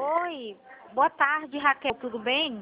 Oi, boa tarde, Raquel, tudo bem?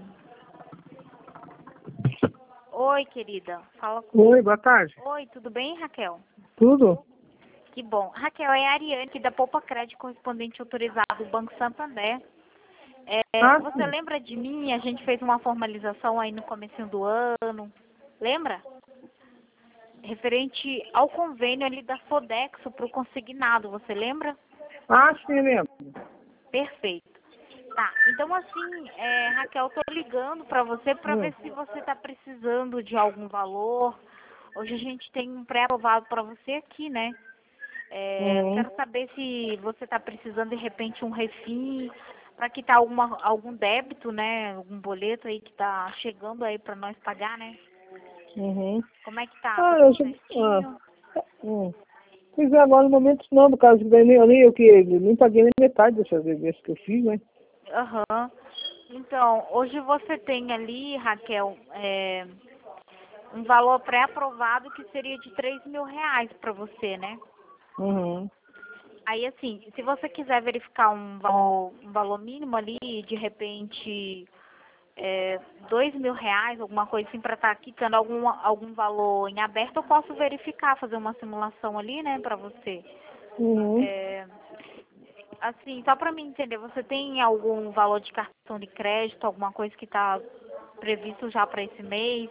Oi, querida, fala comigo. Oi, boa tarde. Oi, tudo bem, Raquel? Tudo? Que bom. Raquel, é a Ariane, aqui da Poupa Crédito, correspondente autorizado do Banco Santander. Você Sim. lembra de mim? A gente fez uma formalização aí no comecinho do ano, lembra? Referente ao convênio ali da Sodexo para o consignado, você lembra? Sim, lembro. Perfeito. Tá, então assim, Raquel, tô ligando para você para ver se você está precisando de algum valor. Hoje a gente tem um pré-aprovado para você aqui, né? Uhum. Quero saber se você está precisando de repente um refim para quitar algum débito, né? Algum boleto aí que está chegando aí para nós pagar, né? Uhum. Como é que tá? Tá Eu tudo já... certinho? hum. Pois é, agora no momento não, no caso, eu nem paguei nem metade dessas vezes que eu fiz, né? Aham. Então, hoje você tem ali, Raquel, um valor pré-aprovado que seria de R$ 3.000 para você, né? Uhum. Aí, assim, se você quiser verificar um valor mínimo ali, de repente, R$ 2.000, alguma coisa assim, para estar quitando algum valor em aberto, eu posso verificar, fazer uma simulação ali, né, para você. Uhum. É, assim, só para mim entender, você tem algum valor de cartão de crédito, alguma coisa que está previsto já para esse mês?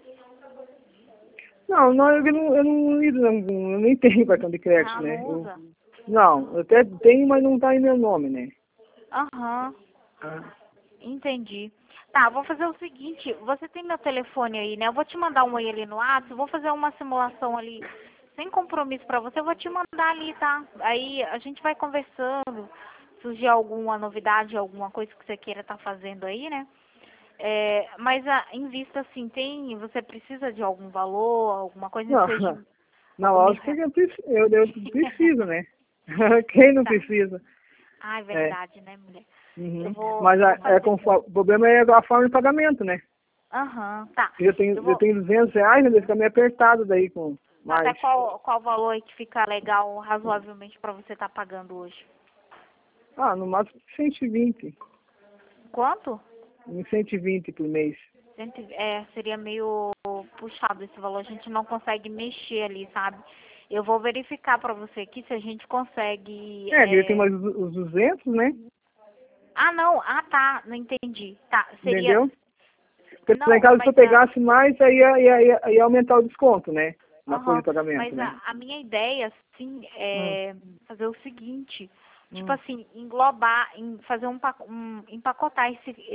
Não, eu nem tenho cartão de crédito, Ah, né? não usa? Não, eu até tenho, mas não tá em meu nome, né? Aham. Ah. Entendi. Tá, vou fazer o seguinte, você tem meu telefone aí, né? Eu vou te mandar um oi ali no WhatsApp, vou fazer uma simulação ali, sem compromisso pra você, eu vou te mandar ali, tá? Aí a gente vai conversando, surgir alguma novidade, alguma coisa que você queira estar fazendo aí, né? Mas em vista assim, você precisa de algum valor, alguma coisa, Não, seja na algum mil lógica reais. eu preciso, né? Quem não Tá. precisa? Ah, é É. verdade, né, mulher? Eu Uhum. vou, Mas eu vou fazer. o problema é a forma de pagamento, né? Aham, tá. Eu Eu tenho, eu vou. tenho R$ 200, né? Fica meio apertado daí com Até mais. qual valor aí que fica legal, razoavelmente, para você estar pagando hoje? No máximo 120. Quanto? Uns 120 por mês. Seria meio puxado esse valor, a gente não consegue mexer ali, sabe? Eu vou verificar para você aqui se a gente consegue. Eu tenho mais os 200, né? Ah, não, tá, não entendi. Tá, seria. Entendeu? Porque lá em Não, casa, se eu mas a. pegasse mais, aí ia aumentar o desconto, né? Na folha Aham, de pagamento, mas né? a minha ideia, assim, Hum, é fazer o seguinte, tipo hum, assim, englobar, fazer empacotar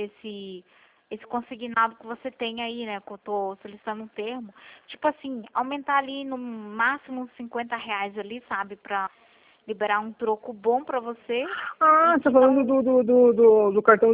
esse consignado que você tem aí, né, que eu tô solicitando um termo, tipo assim, aumentar ali no máximo uns R$ 50 ali, sabe, pra liberar um troco bom pra você e você tá quitar falando do cartão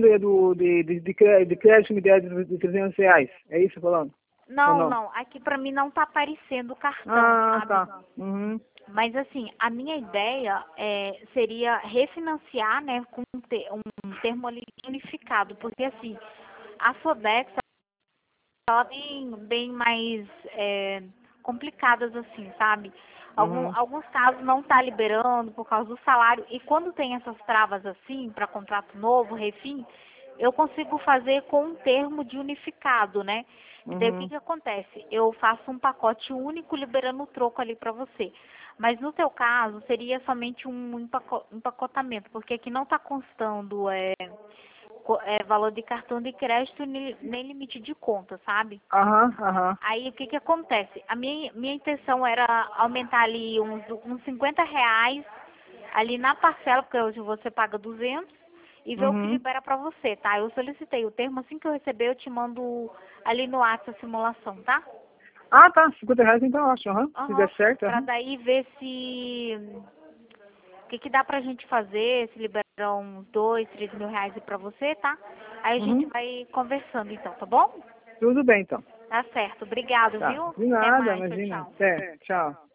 de crédito que me der de R$ 300. É isso que você tá falando? Ou Não, não? não, aqui pra mim não tá aparecendo o cartão, sabe? Tá. Uhum. Mas assim, a minha ideia seria refinanciar, né, com um termo ali unificado, porque assim, a Sodex, ela tem bem mais complicadas assim, sabe? Uhum. Alguns casos não tá liberando por causa do salário, e quando tem essas travas assim, para contrato novo, refim, eu consigo fazer com um termo de unificado, né? E daí o que Uhum. que acontece? Eu faço um pacote único liberando o troco ali para você. Mas no teu caso, seria somente um empacotamento, porque aqui não está constando valor de cartão de crédito nem limite de conta, sabe? Aham. Aí o que que acontece? A minha intenção era aumentar ali uns R$ 50 ali na parcela, porque hoje você paga 200, e ver o que Uhum. libera pra você, tá? Eu solicitei o termo, assim que eu receber, eu te mando ali no WhatsApp a simulação, tá? Tá. R$ 50 então, acho. Aham. Se der Aham. certo, Pra aham. daí ver se o que que dá pra gente fazer, se liberar uns R$ 2, R$ 3.000 aí pra você, tá? Aí a gente Uhum. vai conversando então, tá bom? Tudo bem, então. Tá certo. Obrigado, Tá. viu? De Até nada, mais. Tchau, imagina. tchau. Até. Tchau.